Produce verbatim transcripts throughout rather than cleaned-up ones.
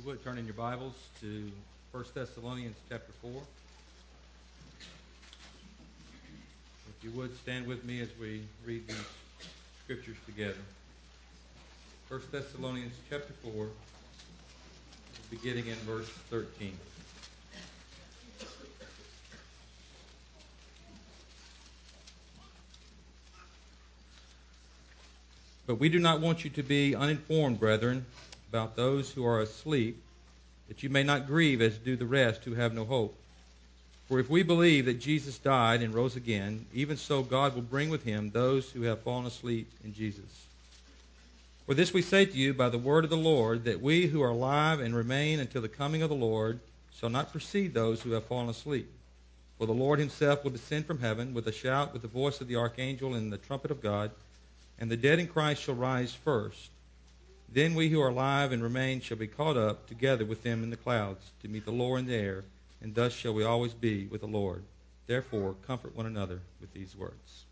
you would, turn in your Bibles to First Thessalonians chapter four. If you would, stand with me as we read these scriptures together. First Thessalonians chapter four, beginning in verse thirteen. But we do not want you to be uninformed, brethren, about those who are asleep, that you may not grieve as do the rest who have no hope. For if we believe that Jesus died and rose again, even so God will bring with him those who have fallen asleep in Jesus. For this we say to you by the word of the Lord, that we who are alive and remain until the coming of the Lord shall not precede those who have fallen asleep. For the Lord himself will descend from heaven with a shout, with the voice of the archangel and the trumpet of God, and the dead in Christ shall rise first. Then we who are alive and remain shall be caught up together with them in the clouds to meet the Lord in the air, and thus shall we always be with the Lord. Therefore, comfort one another with these words.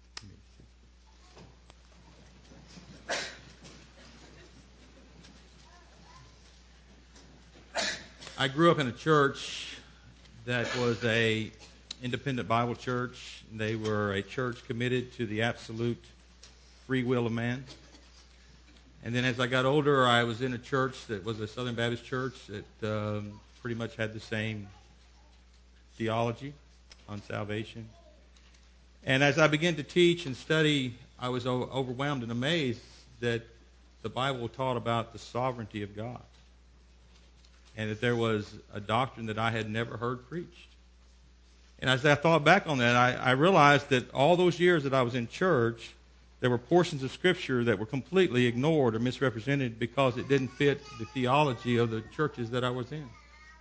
I grew up in a church that was a independent Bible church. They were a church committed to the absolute free will of man. And then as I got older, I was in a church that was a Southern Baptist church that um, pretty much had the same theology on salvation. And as I began to teach and study, I was o- overwhelmed and amazed that the Bible taught about the sovereignty of God, and that there was a doctrine that I had never heard preached. And as I thought back on that, I, I realized that all those years that I was in church, there were portions of Scripture that were completely ignored or misrepresented because it didn't fit the theology of the churches that I was in.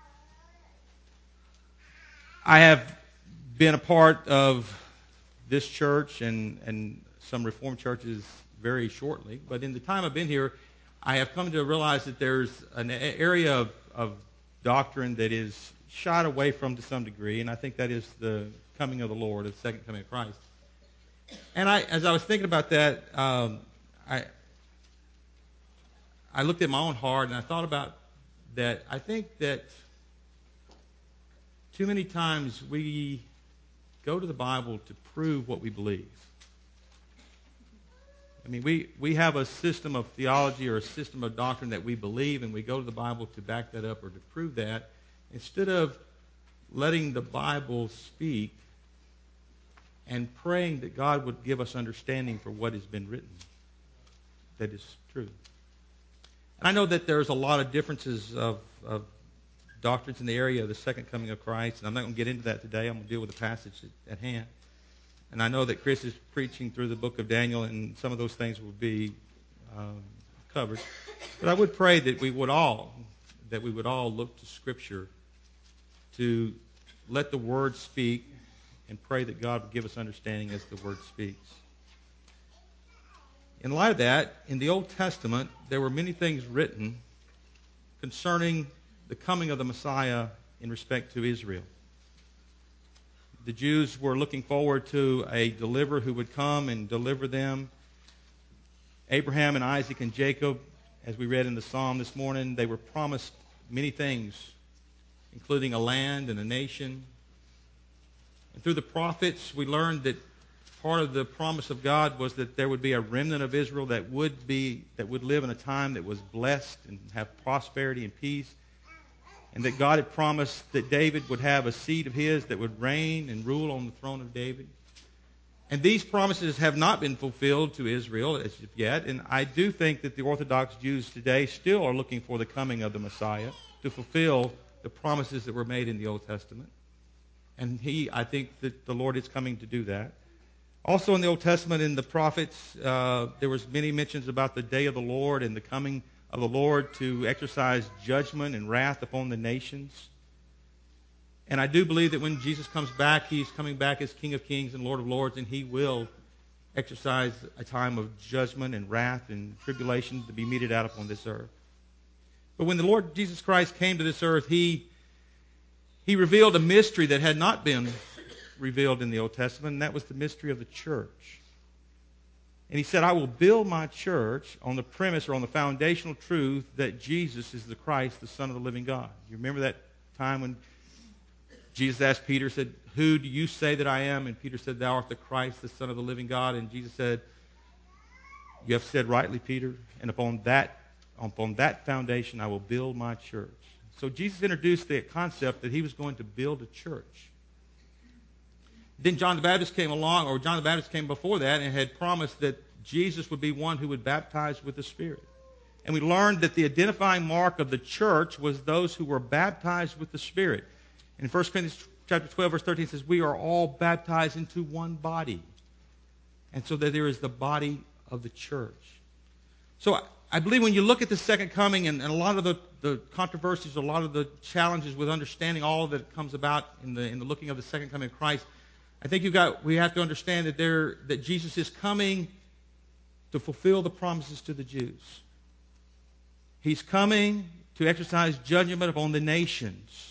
I have been a part of this church and, and some Reformed churches very shortly, but in the time I've been here, I have come to realize that there's an area of, of doctrine that is shied away from to some degree, and I think that is the coming of the Lord, the second coming of Christ. And I, as I was thinking about that, um, I, I looked at my own heart and I thought about that. I think that too many times we go to the Bible to prove what we believe. I mean, we, we have a system of theology or a system of doctrine that we believe, and we go to the Bible to back that up or to prove that, instead of letting the Bible speak and praying that God would give us understanding for what has been written that is true. And I know that there's a lot of differences of, of doctrines in the area of the second coming of Christ, and I'm not going to get into that today. I'm going to deal with the passage at, at hand. And I know that Chris is preaching through the book of Daniel, and some of those things will be um, covered. But I would pray that we would all, that we would all look to Scripture to let the Word speak, and pray that God would give us understanding as the Word speaks. In light of that, in the Old Testament, there were many things written concerning the coming of the Messiah in respect to Israel. The Jews were looking forward to a deliverer who would come and deliver them. Abraham and Isaac and Jacob, as we read in the Psalm this morning, they were promised many things, including a land and a nation. And through the prophets, we learned that part of the promise of God was that there would be a remnant of Israel that would be that would live in a time that was blessed and have prosperity and peace. And that God had promised that David would have a seed of his that would reign and rule on the throne of David. And these promises have not been fulfilled to Israel as of yet. And I do think that the Orthodox Jews today still are looking for the coming of the Messiah to fulfill the promises that were made in the Old Testament. And he, I think that the Lord is coming to do that. Also in the Old Testament, in the prophets, uh, there was many mentions about the day of the Lord and the coming of the Lord to exercise judgment and wrath upon the nations. And I do believe that when Jesus comes back, he's coming back as King of Kings and Lord of Lords, and he will exercise a time of judgment and wrath and tribulation to be meted out upon this earth. But when the Lord Jesus Christ came to this earth, he, he revealed a mystery that had not been revealed in the Old Testament, and that was the mystery of the church. And he said, I will build my church on the premise or on the foundational truth that Jesus is the Christ, the Son of the living God. You remember that time when Jesus asked Peter, said, who do you say that I am? And Peter said, thou art the Christ, the Son of the living God. And Jesus said, you have said rightly, Peter, and upon that, upon that foundation I will build my church. So Jesus introduced the concept that he was going to build a church. Then John the Baptist came along, or John the Baptist came before that and had promised that Jesus would be one who would baptize with the Spirit. And we learned that the identifying mark of the church was those who were baptized with the Spirit. In First Corinthians chapter twelve, verse thirteen, it says, we are all baptized into one body. And so that there is the body of the church. So I, I believe when you look at the second coming and, and a lot of the, the controversies, a lot of the challenges with understanding all that comes about in the, in the looking of the second coming of Christ, I think you've got, we have to understand that, there, that Jesus is coming to fulfill the promises to the Jews. He's coming to exercise judgment upon the nations.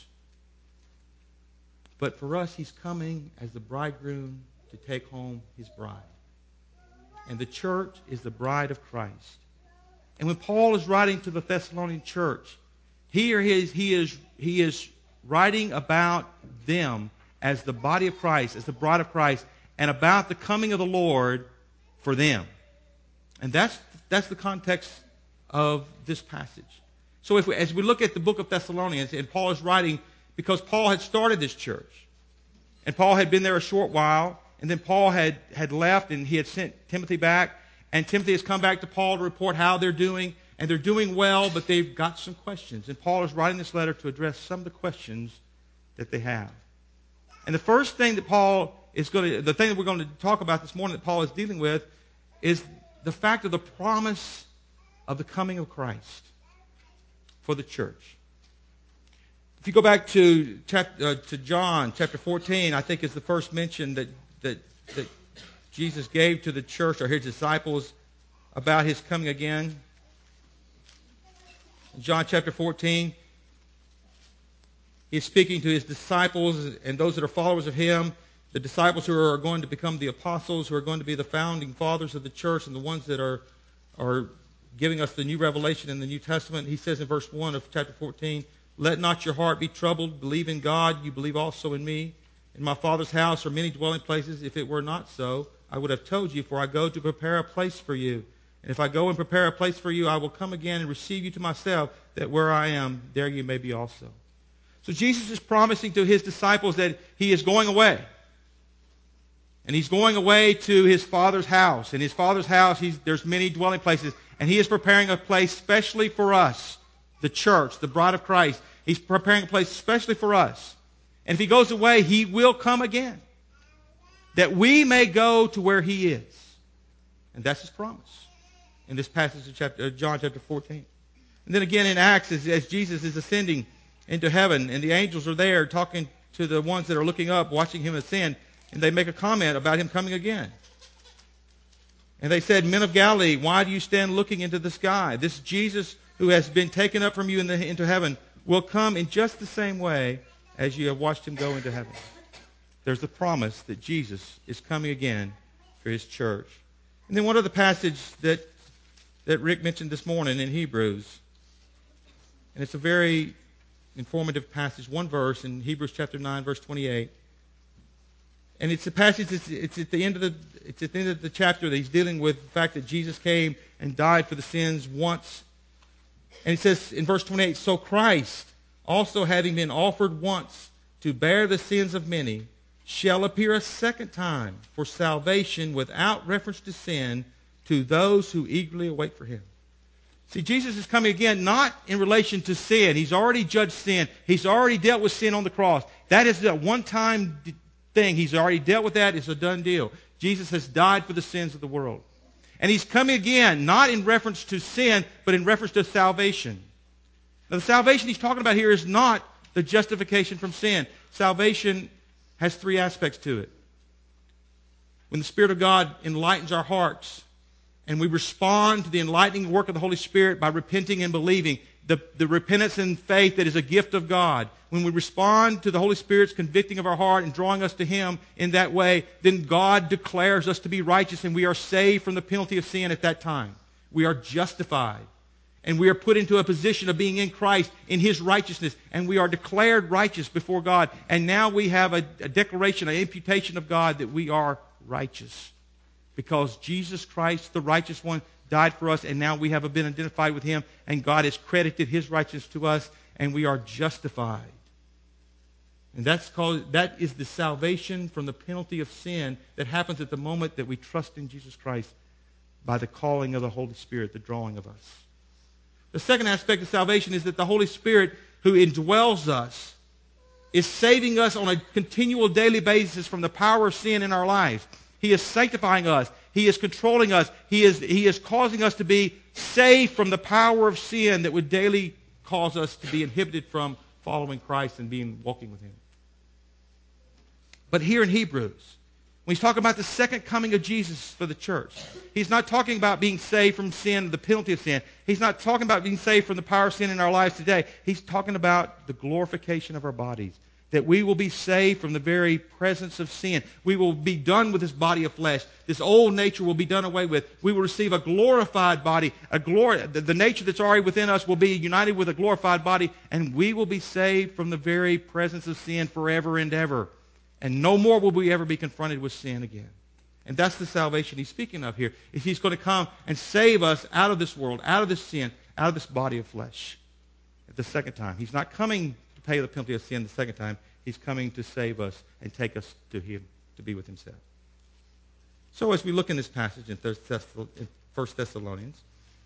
But for us, he's coming as the bridegroom to take home his bride. And the church is the bride of Christ. And when Paul is writing to the Thessalonian church, here he is, he is, he is writing about them as the body of Christ, as the bride of Christ, and about the coming of the Lord for them. And that's, that's the context of this passage. So if we, as we look at the book of Thessalonians, and Paul is writing because Paul had started this church. And Paul had been there a short while, and then Paul had, had left, and he had sent Timothy back. And Timothy has come back to Paul to report how they're doing, and they're doing well, but they've got some questions. And Paul is writing this letter to address some of the questions that they have. And the first thing that Paul is going to, the thing that we're going to talk about this morning that Paul is dealing with is the fact of the promise of the coming of Christ for the church. If you go back to chapter, uh, to John chapter fourteen, I think is the first mention that, that, that Jesus gave to the church or his disciples about his coming again. In John chapter fourteen, he's speaking to his disciples and those that are followers of him, the disciples who are going to become the apostles, who are going to be the founding fathers of the church, and the ones that are, are giving us the new revelation in the New Testament. He says in verse one of chapter fourteen, let not your heart be troubled. Believe in God. You believe also in me. In my Father's house are many dwelling places. If it were not so, I would have told you, for I go to prepare a place for you. And if I go and prepare a place for you, I will come again and receive you to myself, that where I am, there you may be also. So Jesus is promising to his disciples that he is going away. And he's going away to his Father's house. In his Father's house, he's, there's many dwelling places. And he is preparing a place specially for us, the church, the bride of Christ. He's preparing a place especially for us. And if he goes away, he will come again, that we may go to where he is. And that's his promise in this passage of chapter, John chapter fourteen. And then again in Acts, as, as Jesus is ascending into heaven, and the angels are there talking to the ones that are looking up, watching him ascend, and they make a comment about him coming again. And they said, men of Galilee, why do you stand looking into the sky? This Jesus who has been taken up from you in the, into heaven will come in just the same way as you have watched him go into heaven. There's the promise that Jesus is coming again for his church. And then one other passage that, that Rick mentioned this morning in Hebrews, and it's a very informative passage, one verse in Hebrews chapter nine, verse twenty-eight. And it's a passage, it's, it's at the end of the it's at the end of the chapter that he's dealing with the fact that Jesus came and died for the sins once. And it says in verse twenty-eight, so Christ, also having been offered once to bear the sins of many, shall appear a second time for salvation without reference to sin to those who eagerly await for him. See, Jesus is coming again not in relation to sin. He's already judged sin. He's already dealt with sin on the cross. That is a one-time thing. He's already dealt with that. It's a done deal. Jesus has died for the sins of the world. And he's coming again, not in reference to sin, but in reference to salvation. Now, the salvation he's talking about here is not the justification from sin. Salvation has three aspects to it. When the Spirit of God enlightens our hearts, and we respond to the enlightening work of the Holy Spirit by repenting and believing, the, the repentance and faith that is a gift of God, when we respond to the Holy Spirit's convicting of our heart and drawing us to Him in that way, then God declares us to be righteous and we are saved from the penalty of sin at that time. We are justified. And we are put into a position of being in Christ, in His righteousness, and we are declared righteous before God. And now we have a, a declaration, an imputation of God that we are righteous. Because Jesus Christ, the righteous one, died for us, and now we have been identified with Him, and God has credited His righteousness to us, and we are justified. And that's called, that is the salvation from the penalty of sin that happens at the moment that we trust in Jesus Christ by the calling of the Holy Spirit, the drawing of us. The second aspect of salvation is that the Holy Spirit who indwells us is saving us on a continual daily basis from the power of sin in our lives. He is sanctifying us. He is controlling us. He is, he is causing us to be saved from the power of sin that would daily cause us to be inhibited from following Christ and being walking with Him. But here in Hebrews, when he's talking about the second coming of Jesus for the church, he's not talking about being saved from sin, the penalty of sin. He's not talking about being saved from the power of sin in our lives today. He's talking about the glorification of our bodies, that we will be saved from the very presence of sin. We will be done with this body of flesh. This old nature will be done away with. We will receive a glorified body. A glory, the, the nature that's already within us will be united with a glorified body, and we will be saved from the very presence of sin forever and ever. And no more will we ever be confronted with sin again. And that's the salvation he's speaking of here. Is He's going to come and save us out of this world, out of this sin, out of this body of flesh at the second time. He's not coming to pay the penalty of sin the second time. He's coming to save us and take us to Him, to be with Himself. So as we look in this passage in First Thessalonians,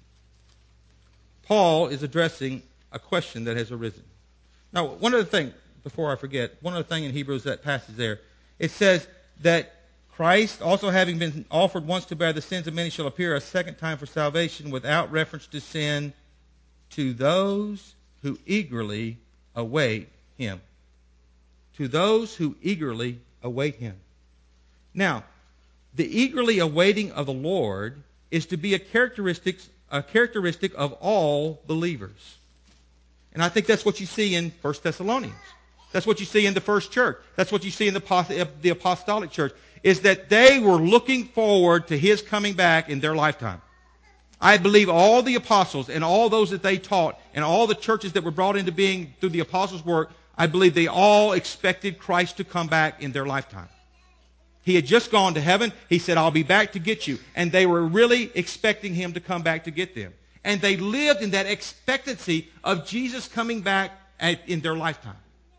Paul is addressing a question that has arisen. Now, one other thing, before I forget, one other thing in Hebrews, that passage there, it says that Christ, also having been offered once to bear the sins of many, shall appear a second time for salvation without reference to sin to those who eagerly await Him. To those who eagerly await Him. Now, the eagerly awaiting of the Lord is to be a characteristic, a characteristic of all believers. And I think that's what you see in First Thessalonians. That's what you see in the first church. That's what you see in the, the apostolic church, is that they were looking forward to His coming back in their lifetime. I believe all the apostles and all those that they taught and all the churches that were brought into being through the apostles' work, I believe they all expected Christ to come back in their lifetime. He had just gone to heaven. He said, I'll be back to get you. And they were really expecting Him to come back to get them. And they lived in that expectancy of Jesus coming back at, in their lifetime.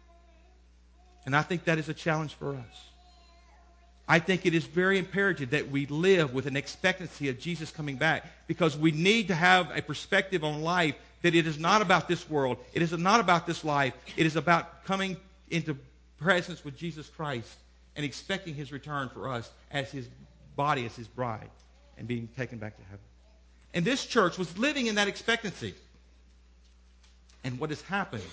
And I think that is a challenge for us. I think it is very imperative that we live with an expectancy of Jesus coming back, because we need to have a perspective on life that it is not about this world. It is not about this life. It is about coming into presence with Jesus Christ and expecting His return for us as His body, as His bride, and being taken back to heaven. And this church was living in that expectancy. And what has happened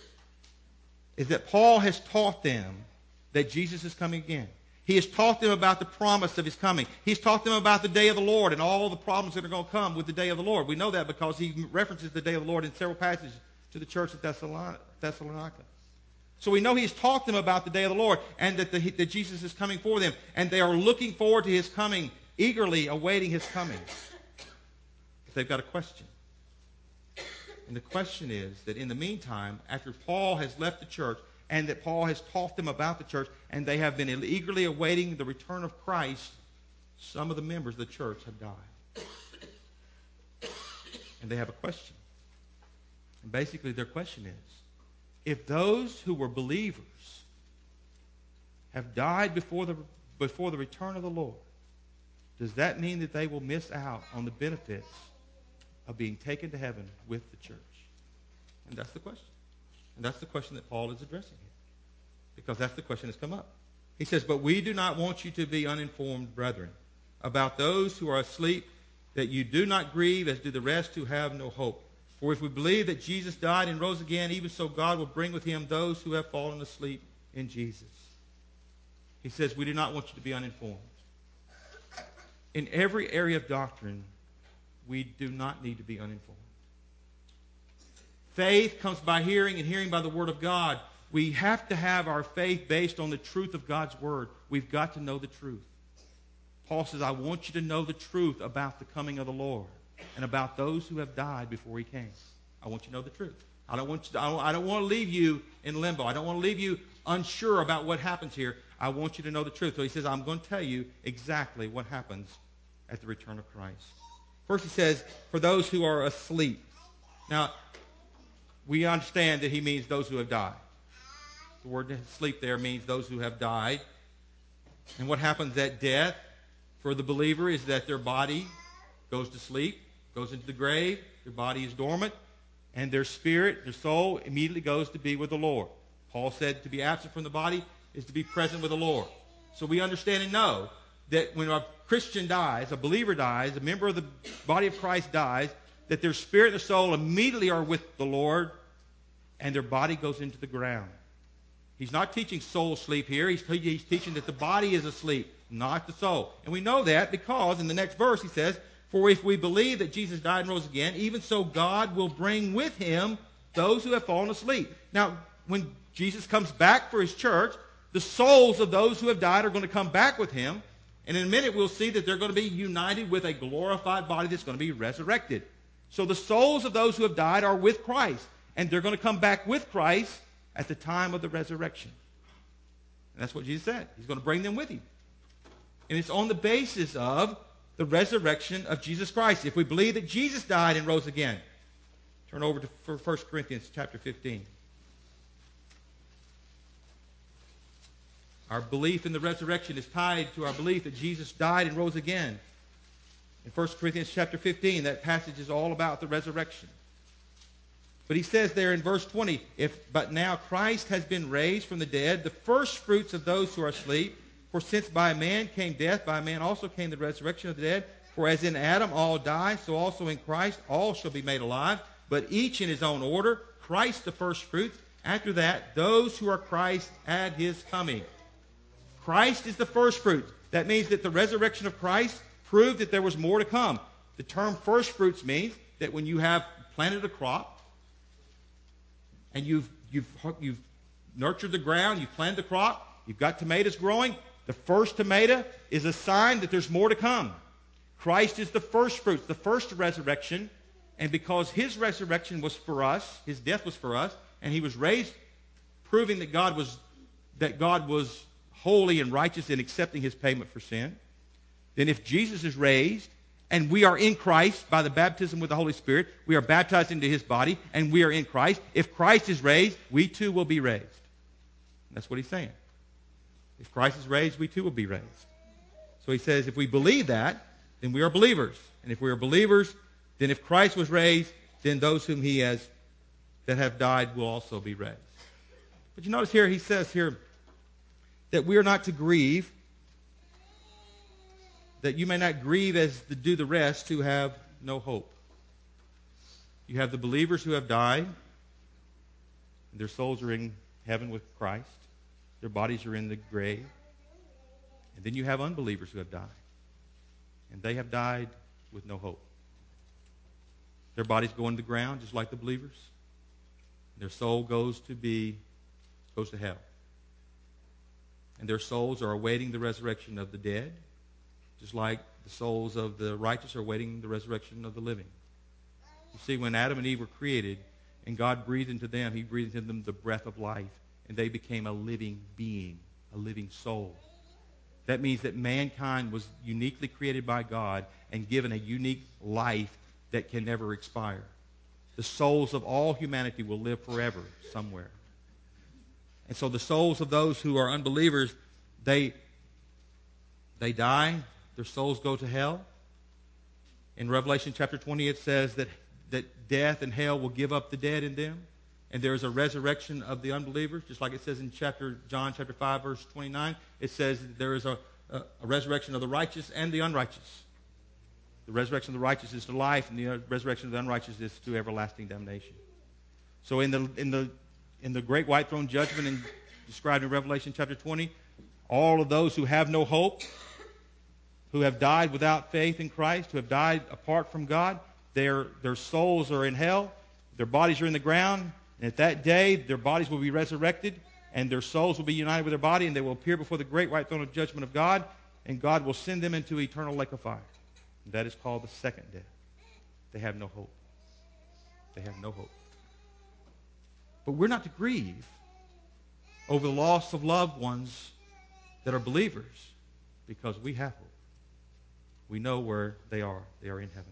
is that Paul has taught them that Jesus is coming again. He has taught them about the promise of His coming. He's taught them about the day of the Lord and all the problems that are going to come with the day of the Lord. We know that because he references the day of the Lord in several passages to the church at Thessalonica. So we know He's taught them about the day of the Lord and that, the, that Jesus is coming for them. And they are looking forward to His coming, eagerly awaiting His coming. But they've got a question. And the question is that in the meantime, after Paul has left the church and that Paul has taught them about the church and they have been eagerly awaiting the return of Christ, some of the members of the church have died. And they have a question. And basically their question is, if those who were believers have died before the, before the return of the Lord, does that mean that they will miss out on the benefits of being taken to heaven with the church? And that's the question. And that's the question that Paul is addressing here. Because that's the question that's come up. He says, but we do not want you to be uninformed, brethren, about those who are asleep, that you do not grieve as do the rest who have no hope. For if we believe that Jesus died and rose again, even so God will bring with Him those who have fallen asleep in Jesus. He says, we do not want you to be uninformed. In every area of doctrine, we do not need to be uninformed. Faith comes by hearing, and hearing by the Word of God. We have to have our faith based on the truth of God's Word. We've got to know the truth. Paul says, I want you to know the truth about the coming of the Lord and about those who have died before he came. I want you to know the truth. I don't want you to, I don't, I don't want to leave you in limbo. I don't want to leave you unsure about what happens here. I want you to know the truth. So he says, I'm going to tell you exactly what happens at the return of Christ. First he says, for those who are asleep. Now, we understand that he means those who have died. The word sleep there means those who have died. And what happens at death for the believer is that their body goes to sleep, goes into the grave, their body is dormant, and their spirit, their soul, immediately goes to be with the Lord. Paul said to be absent from the body is to be present with the Lord. So we understand and know that when a Christian dies, a believer dies, a member of the body of Christ dies, that their spirit and their soul immediately are with the Lord, and their body goes into the ground. He's not teaching soul sleep here. He's, he's teaching that the body is asleep, not the soul. And we know that because in the next verse he says, for if we believe that Jesus died and rose again, even so God will bring with him those who have fallen asleep. Now, when Jesus comes back for his church, the souls of those who have died are going to come back with him. And in a minute we'll see that they're going to be united with a glorified body that's going to be resurrected. So the souls of those who have died are with Christ. And they're going to come back with Christ at the time of the resurrection. And that's what Jesus said. He's going to bring them with him. And it's on the basis of the resurrection of Jesus Christ. If we believe that Jesus died and rose again. Turn over to First Corinthians chapter fifteen. Our belief in the resurrection is tied to our belief that Jesus died and rose again. In First Corinthians chapter fifteen, that passage is all about the resurrection. But he says there in verse twenty, if but now Christ has been raised from the dead, the first fruits of those who are asleep, for since by a man came death, by a man also came the resurrection of the dead. For as in Adam all die, so also in Christ all shall be made alive, but each in his own order, Christ the first fruits. After that, those who are Christ at his coming. Christ is the first fruits. That means that the resurrection of Christ proved that there was more to come. The term first fruits means that when you have planted a crop, and you've, you've, you've nurtured the ground, you've planted the crop, you've got tomatoes growing, the first tomato is a sign that there's more to come. Christ is the first fruits, the first resurrection, and because his resurrection was for us, his death was for us, and he was raised, proving that God was, that God was holy and righteous in accepting his payment for sin, then if Jesus is raised, and we are in Christ by the baptism with the Holy Spirit, we are baptized into his body, and we are in Christ. If Christ is raised, we too will be raised. That's what he's saying. If Christ is raised, we too will be raised. So he says, if we believe that, then we are believers. And if we are believers, then if Christ was raised, then those whom he has that have died will also be raised. But you notice here, he says here that we are not to grieve, that you may not grieve as do the rest who have no hope. You have the believers who have died, and their souls are in heaven with Christ. Their bodies are in the grave. And then you have unbelievers who have died, and they have died with no hope. Their bodies go into the ground just like the believers. Their soul goes to be, goes to hell. And their souls are awaiting the resurrection of the dead, just like the souls of the righteous are awaiting the resurrection of the living. You see, when Adam and Eve were created, and God breathed into them, he breathed into them the breath of life, and they became a living being, a living soul. That means that mankind was uniquely created by God and given a unique life that can never expire. The souls of all humanity will live forever somewhere. And so the souls of those who are unbelievers, they, they die. Their souls go to hell. In Revelation chapter twenty, it says that, that death and hell will give up the dead in them. And there is a resurrection of the unbelievers, just like it says in chapter John chapter five, verse twenty-nine. It says there is a, a, a resurrection of the righteous and the unrighteous. The resurrection of the righteous is to life, and the resurrection of the unrighteous is to everlasting damnation. So in the in the in the great white throne judgment in, described in Revelation chapter twenty, all of those who have no hope, who have died without faith in Christ, who have died apart from God, their, their souls are in hell. Their bodies are in the ground, and at that day their bodies will be resurrected, and their souls will be united with their body, and they will appear before the great white throne of judgment of God, and God will send them into eternal lake of fire. And that is called the second death. They have no hope. They have no hope. But we're not to grieve over the loss of loved ones that are believers, because we have hope. We know where they are. They are in heaven.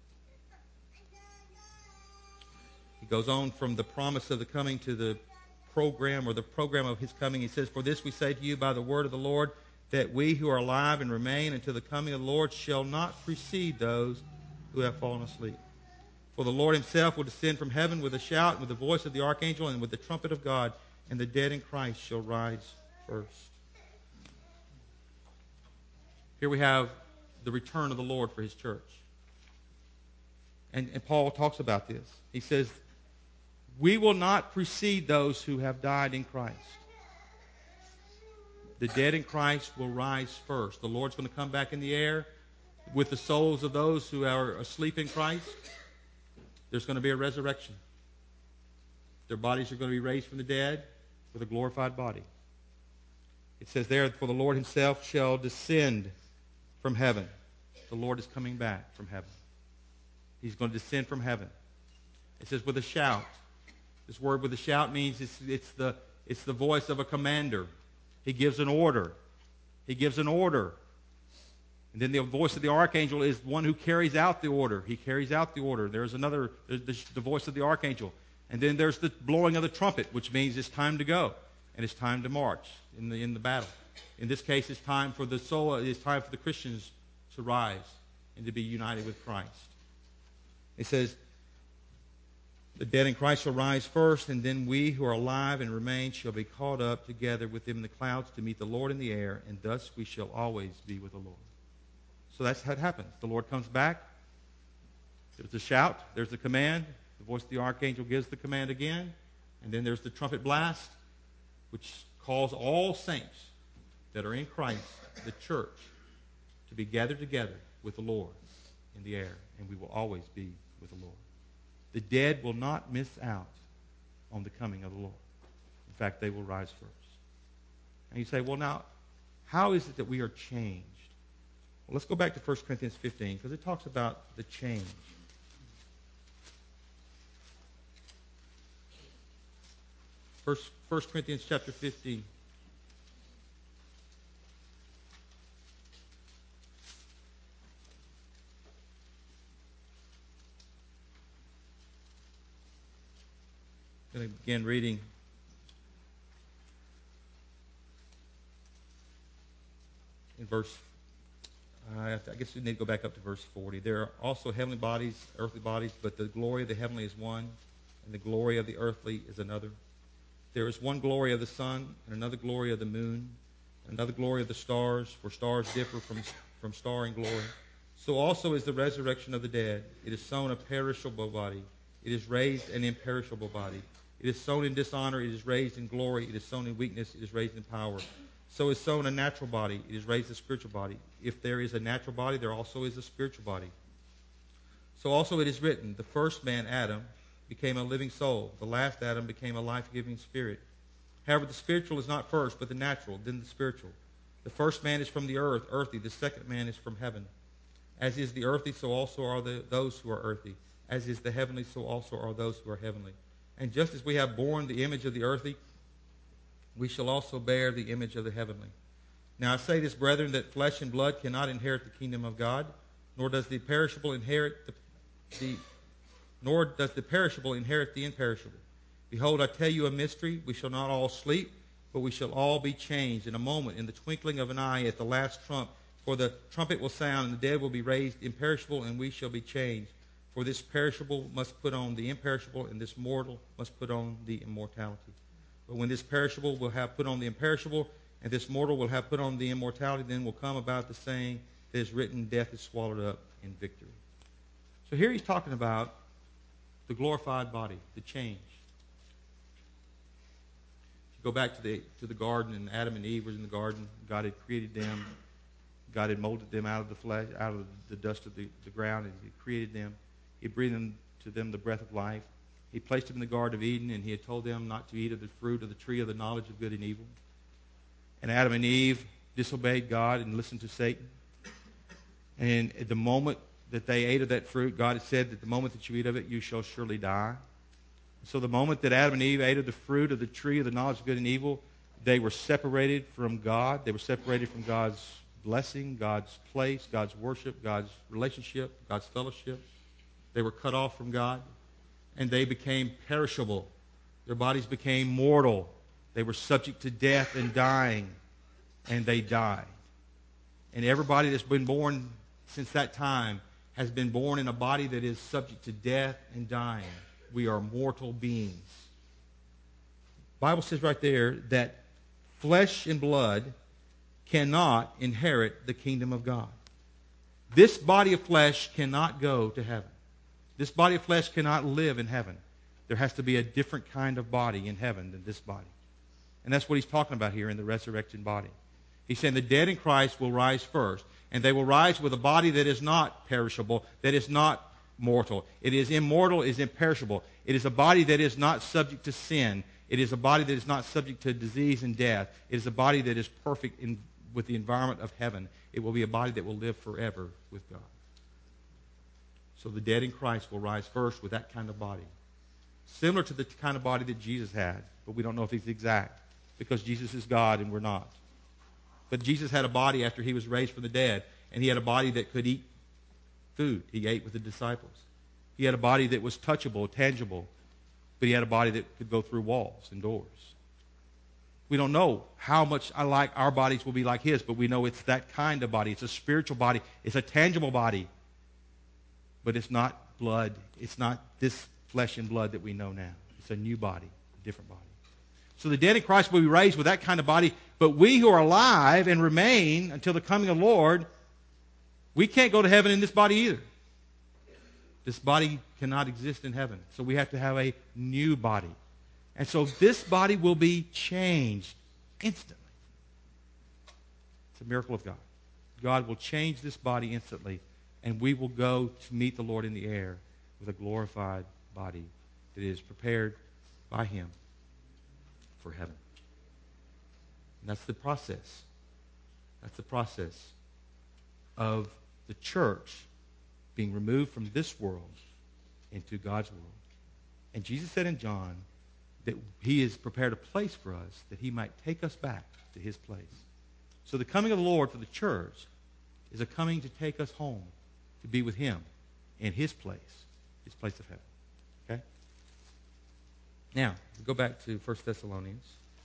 He goes on from the promise of the coming to the program, or the program of his coming. He says, "For this we say to you by the word of the Lord, that we who are alive and remain until the coming of the Lord shall not precede those who have fallen asleep. For the Lord himself will descend from heaven with a shout, and with the voice of the archangel, and with the trumpet of God, and the dead in Christ shall rise first." Here we have the return of the Lord for his church. And, and Paul talks about this. He says, we will not precede those who have died in Christ. The dead in Christ will rise first. The Lord's going to come back in the air with the souls of those who are asleep in Christ. There's going to be a resurrection. Their bodies are going to be raised from the dead with a glorified body. It says there, "For the Lord himself shall descend from heaven." The Lord is coming back from heaven. He's going to descend from heaven. It says with a shout. This word with a shout means it's, it's, the, it's the voice of a commander. He gives an order. He gives an order. And then the voice of the archangel is one who carries out the order. He carries out the order. There's another, there's the, the voice of the archangel. And then there's the blowing of the trumpet, which means it's time to go. And it's time to march in the, in the battle. In this case, it's time for the soul, it's time for the Christians to rise and to be united with Christ. It says, the dead in Christ shall rise first, and then we who are alive and remain shall be caught up together with them in the clouds to meet the Lord in the air, and thus we shall always be with the Lord. So that's how it happens. The Lord comes back. There's the shout. There's the command. The voice of the archangel gives the command again. And then there's the trumpet blast, which calls all saints that are in Christ, the church, to be gathered together with the Lord in the air, and we will always be with the Lord. The dead will not miss out on the coming of the Lord. In fact, they will rise first. And you say, well, now, how is it that we are changed? Well, let's go back to First Corinthians fifteen, because it talks about the change. First, First Corinthians chapter fifteen. I'm going to begin reading in verse, uh, I guess we need to go back up to verse forty. There are also heavenly bodies, earthly bodies, but the glory of the heavenly is one, and the glory of the earthly is another. There is one glory of the sun, and another glory of the moon, and another glory of the stars, for stars differ from, from star in glory. So also is the resurrection of the dead. It is sown a perishable body. It is raised an imperishable body. It is sown in dishonor. It is raised in glory. It is sown in weakness. It is raised in power. So is sown a natural body. It is raised a spiritual body. If there is a natural body, there also is a spiritual body. So also it is written, the first man, Adam, became a living soul. The last Adam became a life-giving spirit. However, the spiritual is not first, but the natural, then the spiritual. The first man is from the earth, earthy. The second man is from heaven. As is the earthy, so also are the, those who are earthy. As is the heavenly, so also are those who are heavenly. And just as we have borne the image of the earthly, we shall also bear the image of the heavenly. Now I say this, brethren, that flesh and blood cannot inherit the kingdom of God, nor does the perishable inherit the, the nor does the perishable inherit the imperishable. Behold, I tell you a mystery. We shall not all sleep, but we shall all be changed in a moment, in the twinkling of an eye, at the last trump. For the trumpet will sound, and the dead will be raised imperishable, and we shall be changed. For this perishable must put on the imperishable, and this mortal must put on the immortality. But when this perishable will have put on the imperishable, and this mortal will have put on the immortality, then will come about the saying that is written, death is swallowed up in victory. So here he's talking about the glorified body, the change. If you go back to the to the garden, and Adam and Eve were in the garden, God had created them. God had molded them out of the flesh, out of the dust of the, the ground, and he created them. He breathed into them the breath of life. He placed them in the Garden of Eden, and he had told them not to eat of the fruit of the tree of the knowledge of good and evil. And Adam and Eve disobeyed God and listened to Satan. And at the moment that they ate of that fruit, God had said that the moment that you eat of it, you shall surely die. So the moment that Adam and Eve ate of the fruit of the tree of the knowledge of good and evil, they were separated from God. They were separated from God's blessing, God's place, God's worship, God's relationship, God's fellowship. They were cut off from God, and they became perishable. Their bodies became mortal. They were subject to death and dying, and they died. And everybody that's been born since that time has been born in a body that is subject to death and dying. We are mortal beings. The Bible says right there that flesh and blood cannot inherit the kingdom of God. This body of flesh cannot go to heaven. This body of flesh cannot live in heaven. There has to be a different kind of body in heaven than this body. And that's what he's talking about here in the resurrection body. He's saying the dead in Christ will rise first, and they will rise with a body that is not perishable, that is not mortal. It is immortal, it is imperishable. It is a body that is not subject to sin. It is a body that is not subject to disease and death. It is a body that is perfect in, with the environment of heaven. It will be a body that will live forever with God. So the dead in Christ will rise first with that kind of body. Similar to the kind of body that Jesus had, but we don't know if it's exact, because Jesus is God and we're not. But Jesus had a body after he was raised from the dead, and he had a body that could eat food. He ate with the disciples. He had a body that was touchable, tangible, but he had a body that could go through walls and doors. We don't know how much I like our bodies will be like his, but we know it's that kind of body. It's a spiritual body. It's a tangible body. But it's not blood. It's not this flesh and blood that we know now. It's a new body, a different body. So the dead in Christ will be raised with that kind of body, but we who are alive and remain until the coming of the Lord, we can't go to heaven in this body either. This body cannot exist in heaven, so we have to have a new body. And so this body will be changed instantly. It's a miracle of God. God will change this body instantly, and we will go to meet the Lord in the air with a glorified body that is prepared by him for heaven. And that's the process. That's the process of the church being removed from this world into God's world. And Jesus said in John that he has prepared a place for us that he might take us back to his place. So the coming of the Lord for the church is a coming to take us home, to be with him in his place, his place of heaven. Okay? Now, we go back to First Thessalonians.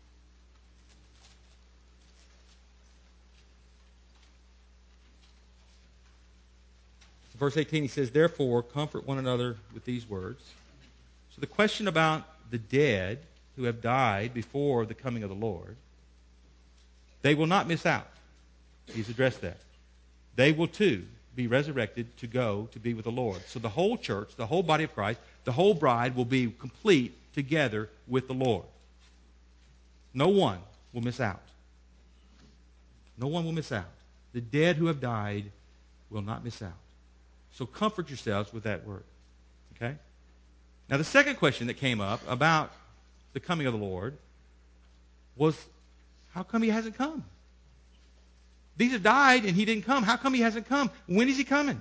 Verse eighteen, he says, therefore, comfort one another with these words. So the question about the dead who have died before the coming of the Lord, they will not miss out. He's addressed that. They will too be resurrected to go to be with the Lord. So the whole church, the whole body of Christ, the whole bride will be complete together with the Lord. No one will miss out. No one will miss out. The dead who have died will not miss out. So comfort yourselves with that word. Okay? Now the second question that came up about the coming of the Lord was, how come he hasn't come? These have died and he didn't come. How come he hasn't come? When is he coming?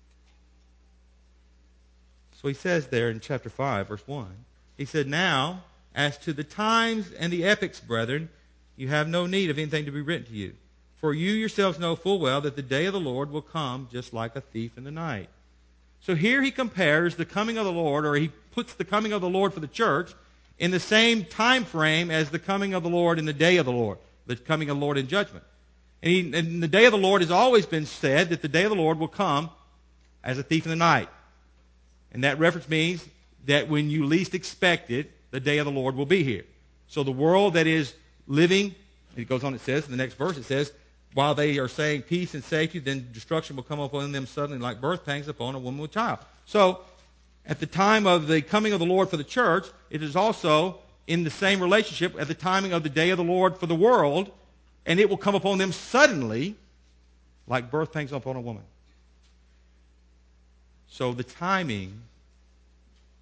So he says there in chapter five, verse one, he said, now, as to the times and the epochs, brethren, you have no need of anything to be written to you. For you yourselves know full well that the day of the Lord will come just like a thief in the night. So here he compares the coming of the Lord, or he puts the coming of the Lord for the church in the same time frame as the coming of the Lord in the day of the Lord, the coming of the Lord in judgment. And, he, and the day of the Lord has always been said that the day of the Lord will come as a thief in the night. And that reference means that when you least expect it, the day of the Lord will be here. So the world that is living, it goes on, it says, in the next verse, it says, while they are saying peace and safety, then destruction will come upon them suddenly like birth pangs upon a woman with child. So, at the time of the coming of the Lord for the church, it is also in the same relationship at the timing of the day of the Lord for the world, and it will come upon them suddenly like birth pangs upon a woman. So the timing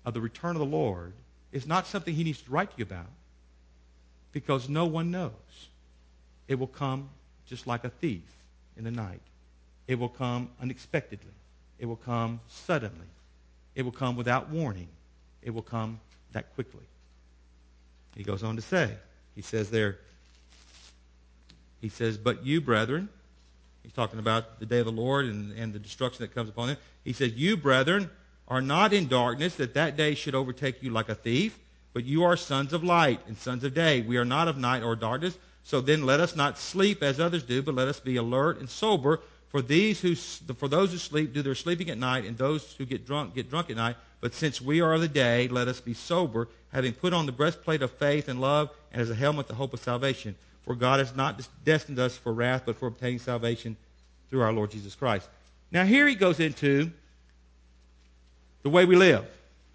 of the return of the Lord is not something he needs to write to you about, because no one knows. It will come just like a thief in the night. It will come unexpectedly. It will come suddenly. It will come without warning. It will come that quickly. He goes on to say, he says there, he says, but you, brethren, he's talking about the day of the Lord and, and the destruction that comes upon him. He says, you, brethren, are not in darkness, that that day should overtake you like a thief, but you are sons of light and sons of day. We are not of night or darkness. So then let us not sleep as others do, but let us be alert and sober. For these who, for those who sleep do their sleeping at night, and those who get drunk get drunk at night. But since we are of the day, let us be sober, having put on the breastplate of faith and love, and as a helmet the hope of salvation. For God has not destined us for wrath, but for obtaining salvation through our Lord Jesus Christ. Now here he goes into the way we live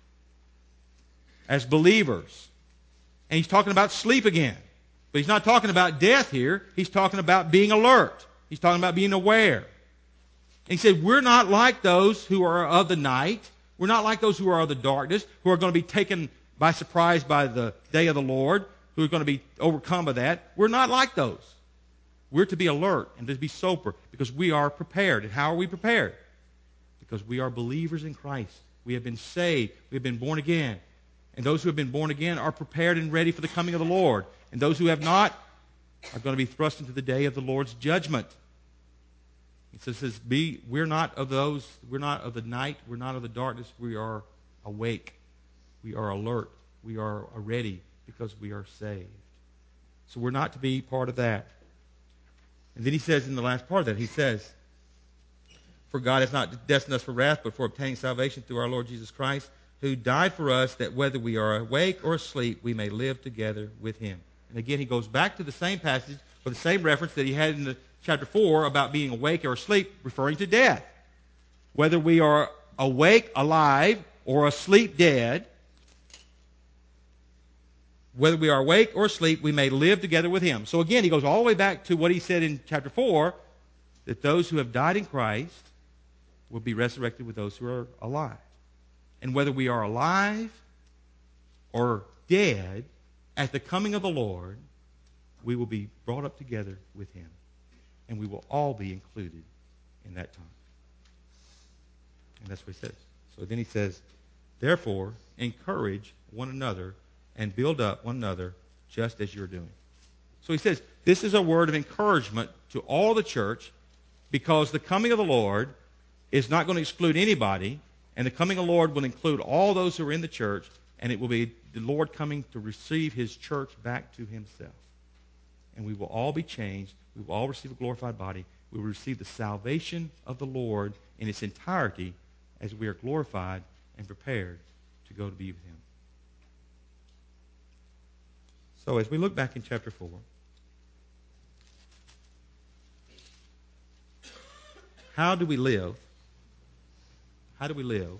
as believers. And he's talking about sleep again. But he's not talking about death here. He's talking about being alert. He's talking about being aware. And he said, we're not like those who are of the night. We're not like those who are of the darkness, who are going to be taken by surprise by the day of the Lord, who are going to be overcome by that. We're not like those. We're to be alert and to be sober because we are prepared. And how are we prepared? Because we are believers in Christ. We have been saved. We have been born again. And those who have been born again are prepared and ready for the coming of the Lord. And those who have not are going to be thrust into the day of the Lord's judgment. It says, "Be we're not of those, we're not of the night, we're not of the darkness, we are awake. We are alert. We are ready because we are saved." So we're not to be part of that. And then he says in the last part of that, he says, "For God has not destined us for wrath, but for obtaining salvation through our Lord Jesus Christ, who died for us, that whether we are awake or asleep, we may live together with him." And again, he goes back to the same passage or the same reference that he had in the chapter four about being awake or asleep, referring to death. Whether we are awake, alive, or asleep, dead, whether we are awake or asleep, we may live together with him. So again, he goes all the way back to what he said in chapter four, that those who have died in Christ will be resurrected with those who are alive. And whether we are alive or dead, at the coming of the Lord, we will be brought up together with him. And we will all be included in that time. And that's what he says. So then he says, "Therefore, encourage one another and build up one another just as you're doing." So he says, this is a word of encouragement to all the church, because the coming of the Lord is not going to exclude anybody, and the coming of the Lord will include all those who are in the church, and it will be the Lord coming to receive his church back to himself. And we will all be changed. We will all receive a glorified body. We will receive the salvation of the Lord in its entirety as we are glorified and prepared to go to be with him. So as we look back in chapter four, how do we live? How do we live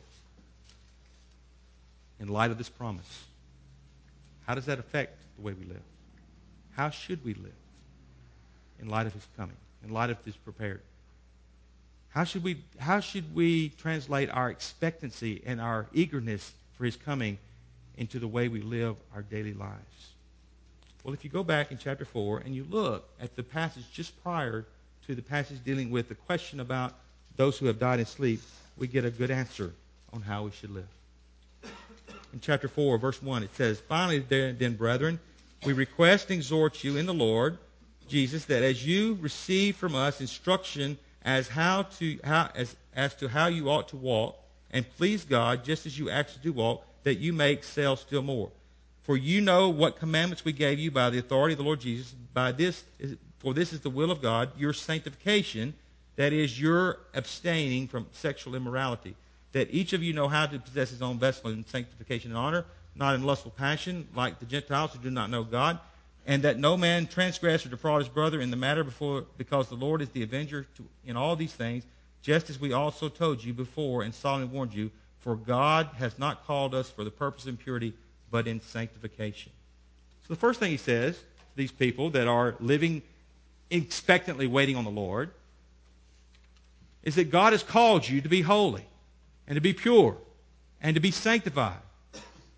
in light of this promise? How does that affect the way we live? How should we live in light of his coming, in light of his prepared? How should we, how should we translate our expectancy and our eagerness for his coming into the way we live our daily lives? Well, if you go back in chapter four and you look at the passage just prior to the passage dealing with the question about those who have died in sleep, we get a good answer on how we should live. In chapter four, verse one, it says, "Finally, then, brethren, we request and exhort you in the Lord Jesus that as you receive from us instruction as how to how as as to how you ought to walk and please God, just as you actually do walk, that you may excel still more. For you know what commandments we gave you by the authority of the Lord Jesus. By this, is, for this is the will of God, your sanctification, that is, your abstaining from sexual immorality. That each of you know how to possess his own vessel in sanctification and honor, not in lustful passion, like the Gentiles who do not know God, and that no man transgress or defraud his brother in the matter before, because the Lord is the avenger to, in all these things, just as we also told you before and solemnly warned you, for God has not called us for the purpose of impurity, but in sanctification." So the first thing he says, these people that are living expectantly waiting on the Lord, is that God has called you to be holy and to be pure and to be sanctified.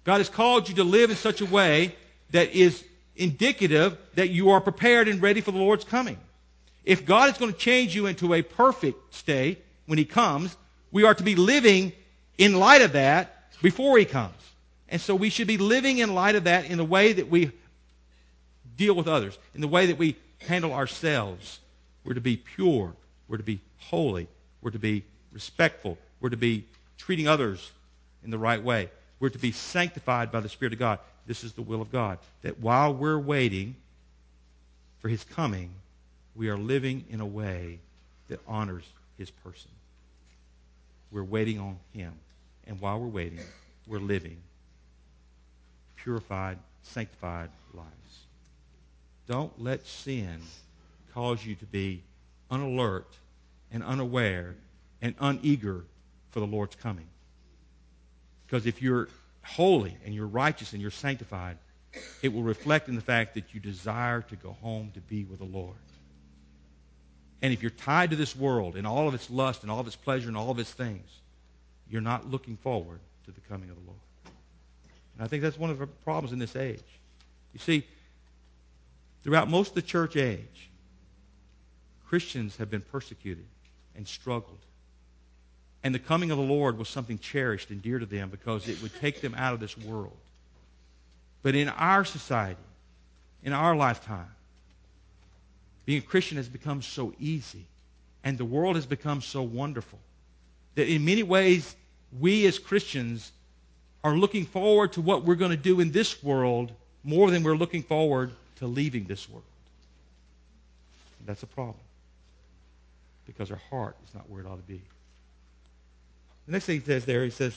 God has called you to live in such a way that is indicative that you are prepared and ready for the Lord's coming. If God is going to change you into a perfect state when He comes, we are to be living in light of that before He comes. And so we should be living in light of that in the way that we deal with others, in the way that we handle ourselves. We're to be pure. We're to be holy. We're to be respectful. We're to be treating others in the right way. We're to be sanctified by the Spirit of God. This is the will of God, that while we're waiting for His coming, we are living in a way that honors His person. We're waiting on Him. And while we're waiting, we're living purified, sanctified lives. Don't let sin cause you to be unalert and unaware and uneager for the Lord's coming. Because if you're holy and you're righteous and you're sanctified, it will reflect in the fact that you desire to go home to be with the Lord. And if you're tied to this world and all of its lust and all of its pleasure and all of its things, you're not looking forward to the coming of the Lord. And I think that's one of the problems in this age. You see, throughout most of the church age, Christians have been persecuted and struggled. And the coming of the Lord was something cherished and dear to them because it would take them out of this world. But in our society, in our lifetime, being a Christian has become so easy, and the world has become so wonderful, that in many ways, we as Christians are looking forward to what we're going to do in this world more than we're looking forward to leaving this world. And that's a problem, because our heart is not where it ought to be. The next thing he says there, he says,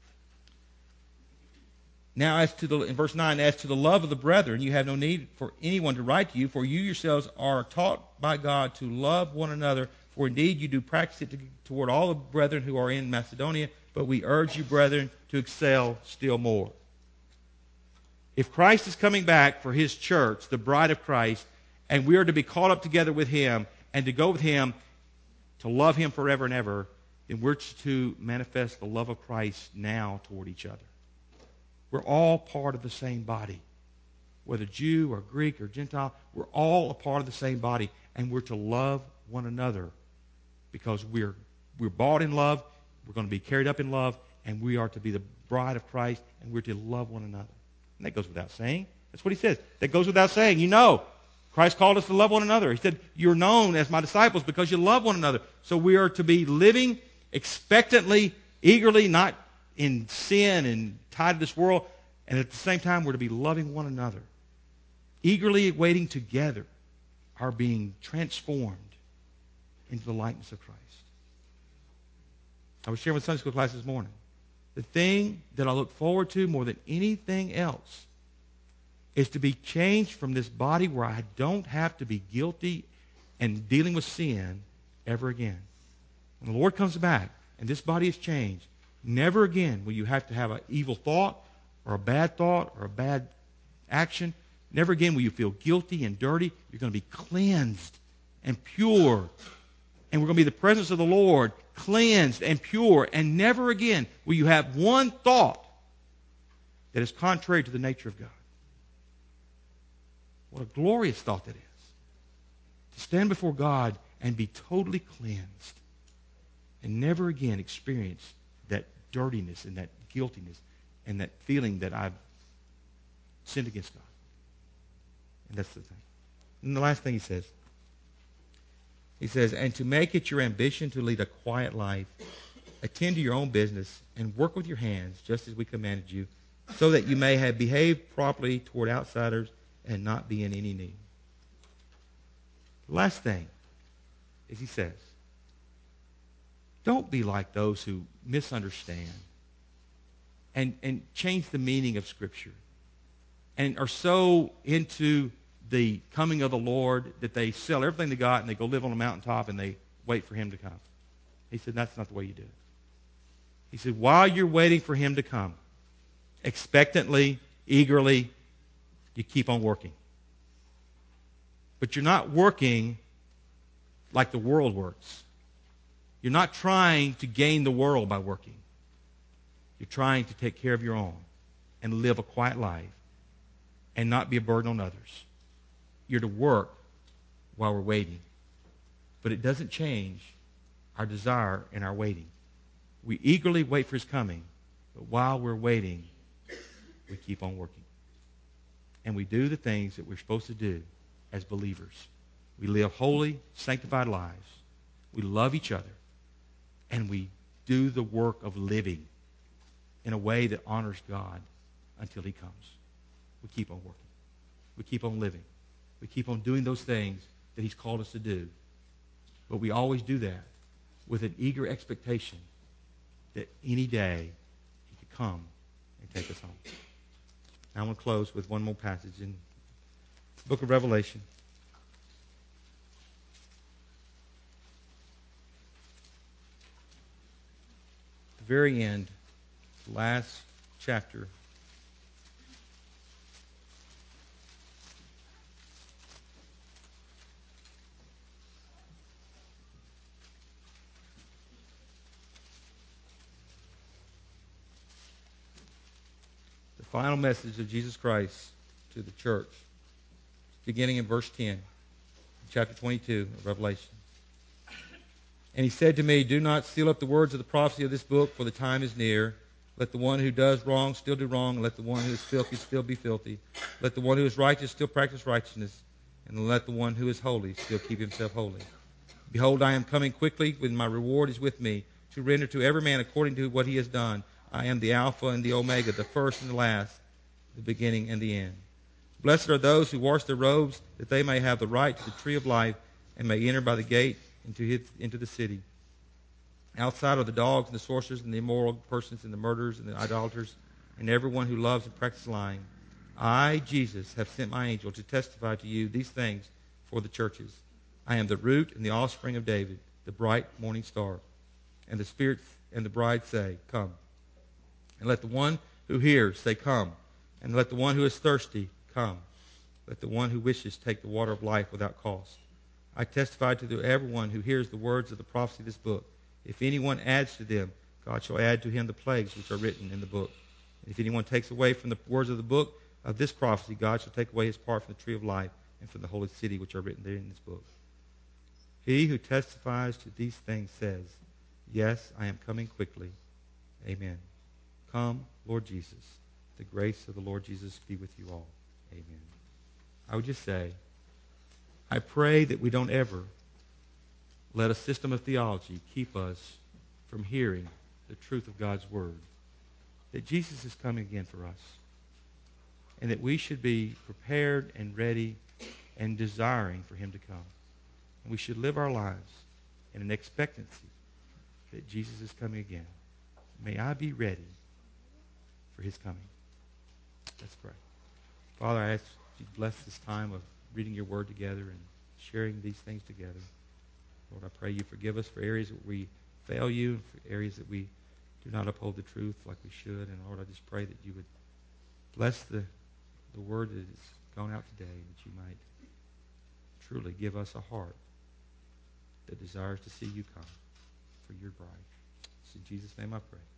now as to the, in verse nine, as to the love of the brethren, you have no need for anyone to write to you, for you yourselves are taught by God to love one another, for indeed you do practice it to, toward all the brethren who are in Macedonia, but we urge you, brethren, to excel still more. If Christ is coming back for His church, the bride of Christ, and we are to be caught up together with Him and to go with Him, to love Him forever and ever, then we're to manifest the love of Christ now toward each other. We're all part of the same body. Whether Jew or Greek or Gentile, we're all a part of the same body, and we're to love one another because we're, we're bought in love, we're going to be carried up in love, and we are to be the bride of Christ, and we're to love one another. And that goes without saying. That's what he says. That goes without saying. You know, Christ called us to love one another. He said, you're known as my disciples because you love one another. So we are to be living expectantly, eagerly, not in sin and tied to this world. And at the same time, we're to be loving one another. Eagerly waiting together are being transformed into the likeness of Christ. I was sharing with Sunday school class this morning. The thing that I look forward to more than anything else is to be changed from this body where I don't have to be guilty and dealing with sin ever again. When the Lord comes back and this body is changed, never again will you have to have an evil thought or a bad thought or a bad action. Never again will you feel guilty and dirty. You're going to be cleansed and pure. And we're going to be the presence of the Lord, cleansed and pure. And never again will you have one thought that is contrary to the nature of God. What a glorious thought that is. To stand before God and be totally cleansed and never again experience that dirtiness and that guiltiness and that feeling that I've sinned against God. And that's the thing. And the last thing he says, he says, and to make it your ambition to lead a quiet life, attend to your own business, and work with your hands, just as we commanded you, so that you may have behaved properly toward outsiders and not be in any need. The last thing is he says, don't be like those who misunderstand and, and change the meaning of Scripture and are so into the coming of the Lord that they sell everything they got and they go live on a mountaintop and they wait for Him to come. He said, that's not the way you do it. He said, while you're waiting for Him to come, expectantly, eagerly, you keep on working. But you're not working like the world works. You're not trying to gain the world by working. You're trying to take care of your own. and live a quiet life and not be a burden on others. You're to work while we're waiting. But it doesn't change our desire and our waiting. We eagerly wait for his coming, but while we're waiting, we keep on working. And we do the things that we're supposed to do as believers. We live holy, sanctified lives. We love each other. And we do the work of living in a way that honors God until he comes. We keep on working. We keep on living. We keep on doing those things that he's called us to do. But we always do that with an eager expectation that any day he could come and take us home. Now I'm going to close with one more passage in the book of Revelation. At the very end, the last chapter. The final message of Jesus Christ to the church, beginning in verse ten, chapter twenty-two of Revelation. And he said to me, do not seal up the words of the prophecy of this book, for the time is near. Let the one who does wrong still do wrong, and let the one who is filthy still be filthy. Let the one who is righteous still practice righteousness, and let the one who is holy still keep himself holy. Behold, I am coming quickly, when my reward is with me, to render to every man according to what he has done. I am the Alpha and the Omega, the first and the last, the beginning and the end. Blessed are those who wash their robes, that they may have the right to the tree of life, and may enter by the gate into, his, into the city. Outside are the dogs and the sorcerers and the immoral persons and the murderers and the idolaters and everyone who loves and practices lying. I, Jesus, have sent my angel to testify to you these things for the churches. I am the root and the offspring of David, the bright morning star. And the Spirit and the bride say, come. And let the one who hears say, come. And let the one who is thirsty come. Let the one who wishes take the water of life without cost. I testify to the, everyone who hears the words of the prophecy of this book. If anyone adds to them, God shall add to him the plagues which are written in the book. And if anyone takes away from the words of the book of this prophecy, God shall take away his part from the tree of life and from the holy city which are written there in this book. He who testifies to these things says, yes, I am coming quickly. Amen. Come, Lord Jesus. The grace of the Lord Jesus be with you all. Amen. I would just say, I pray that we don't ever let a system of theology keep us from hearing the truth of God's word. That Jesus is coming again for us. And that we should be prepared and ready and desiring for him to come. And we should live our lives in an expectancy that Jesus is coming again. May I be ready for his coming. Let's pray. Father, I ask you to bless this time of reading your word together and sharing these things together. Lord, I pray you forgive us for areas where we fail you and for areas that we do not uphold the truth like we should. And Lord, I just pray that you would bless the, the word that has gone out today, and that you might truly give us a heart that desires to see you come for your bride. It's in Jesus' name I pray.